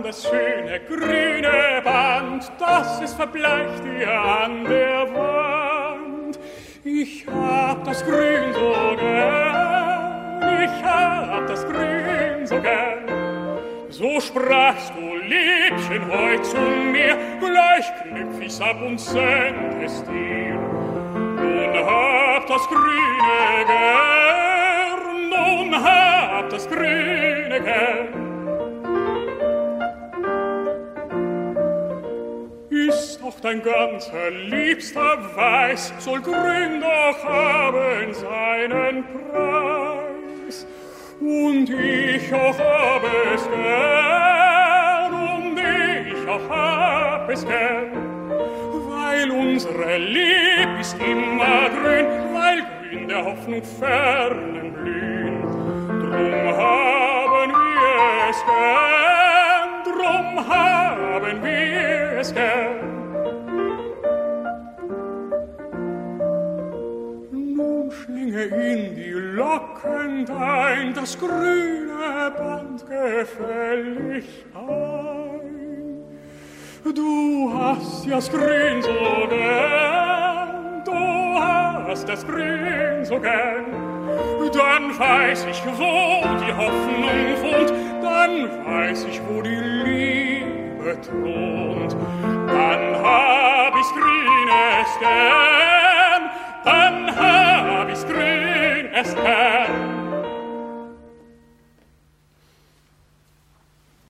das schöne grüne Band, das es verbleicht hier an der Wand. Ich hab das Grün so gern, ich hab das Grün so gern. So sprachst du, Liebchen, heut zu mir, gleich knüpf ich's ab und send es dir. Nun hab das Grüne gern, nun hab das Grüne gern. Ist auch dein ganzer liebster Weiß, soll grün doch haben seinen Preis. Und ich auch hab es gern, und ich auch hab es gern, weil unsere Lieb ist immer grün, weil grün der Hoffnung fernen blühen. Drum haben wir es gern, drum haben wir es gern. Nun schlinge in die Locken dein das grüne Band gefällig ein. Du hast das Grün so gern, du hast das Grün so gern. Dann weiß ich, wo die Hoffnung wohnt, dann weiß ich, wo die Liebe thront. Dann hab ich's Grünes gern.